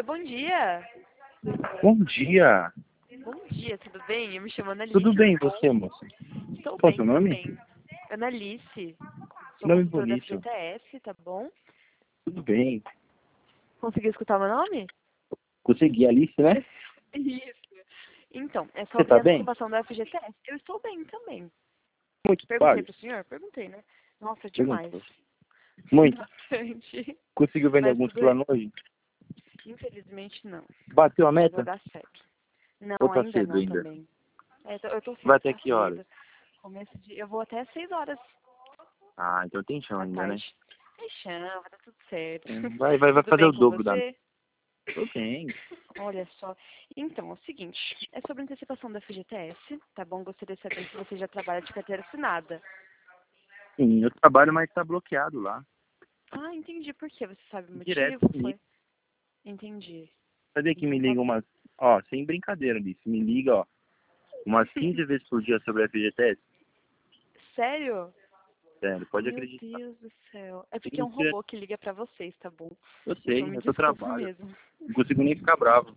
Oi, bom dia. Bom dia. Bom dia, tudo bem? Eu me chamo Annalise. Tudo bem, tá bom? você, moça? Estou Qual é o bem seu nome? também. Annalise. Que Sou nome consultora da bonito. FGTS, tá bom? Tudo bem. Conseguiu escutar meu nome? Consegui, Alice, né? Isso. Então, é Você sobre tá a bem? antecipação da FGTS. Eu estou bem também. Muito Perguntei pago. pro senhor? Perguntei, né? Nossa, demais. Perguntou. Muito. Bastante. Conseguiu vender Mas alguns tudo bem. planos hoje? Infelizmente, não. Bateu a Mas vai meta? dar certo. Não, Ou tá ainda cedo não ainda? também. Eu tô Vai cedo, até tá que horas? cedo. Começo de... Eu vou até 6 horas Ah, então tem chão da ainda, né? tarde. É chão, vai dar tudo certo. Vai Tudo fazer bem o com dobro da meta. você? Tô bem. Olha só. Então, é o seguinte. É sobre antecipação da FGTS, tá bom? Gostaria de saber se você já trabalha de carteira assinada. Sim, eu trabalho, mas tá bloqueado lá. Ah, entendi por quê. Você sabe o Direto motivo? comigo. Foi? Entendi. Sabia que me Então tá liga bom. umas... Ó, sem brincadeira, Alice. Me liga, ó, umas 15 vezes por dia sobre a FGTS. Sério? Sério, pode Meu acreditar. Deus do céu. É porque é um Mentira. robô que liga pra vocês, tá bom? Eu Então sei, me é seu desculpa trabalho. mesmo. Não consigo nem ficar bravo.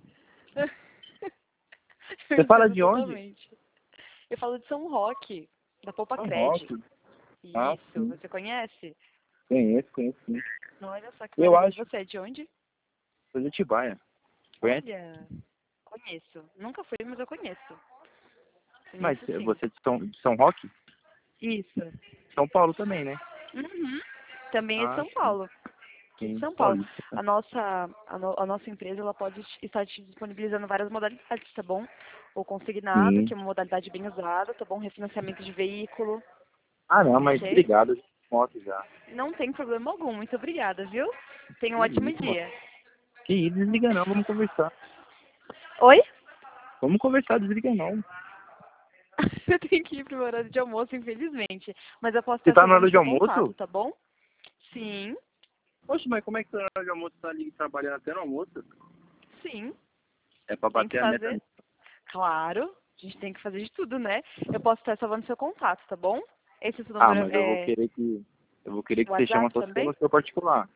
Eu Você fala entendo de onde? totalmente. Eu falo de São Roque, da Poupa São Cred. Roque. Ah, Isso, sim. você conhece? Conheço, sim. Olha só que Eu maravilha. acho. Você é de onde? Sou de Atibaia. Conhece? Olha, conheço. Nunca fui, mas eu conheço. Mas Conheço sim. você é de São Roque? Isso. São Paulo também, né? Uhum. Também é de Ah, São sim. Paulo. Aqui de Sim, São Paulo. paulista. A nossa empresa ela pode estar te disponibilizando várias modalidades, tá bom? O consignado, Sim. que é uma modalidade bem usada, tá bom? Refinanciamento de veículo, Ah, não, mas ok? obrigado. Eu já tenho moto já. Não tem problema algum. Muito obrigada, viu? Tenha um Que ótimo isso, mano. dia. Que isso, desliga não, vamos conversar. Oi? Vamos conversar, desliga não. Eu tenho que ir pro meu horário de almoço, infelizmente. Mas eu posso Você estar tá na salvando hora de seu contato, almoço? tá bom? Sim, Poxa, mas como é que você na hora de almoço tá ali trabalhando até no almoço? sim. É pra Tem que bater a meta. fazer. Claro, a gente tem que fazer de tudo, né? Eu posso estar salvando seu contato, tá bom? Esse seu Ah, número mas eu vou é querer que. Eu vou querer que você chama WhatsApp só se for também? no seu particular.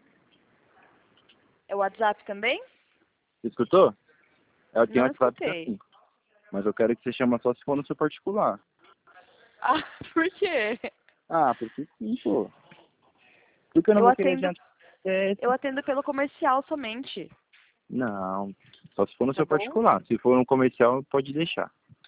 É WhatsApp também? Você escutou? Eu tenho Não WhatsApp escutei. também. Mas eu quero que você chama só se for no seu particular. Ah, por quê? Ah, porque sim, pô. Porque eu não Eu vou querer atendo, adiantar. É, eu atendo pelo comercial somente, não. Só se for no tá seu bom? particular. Se for no comercial, pode deixar.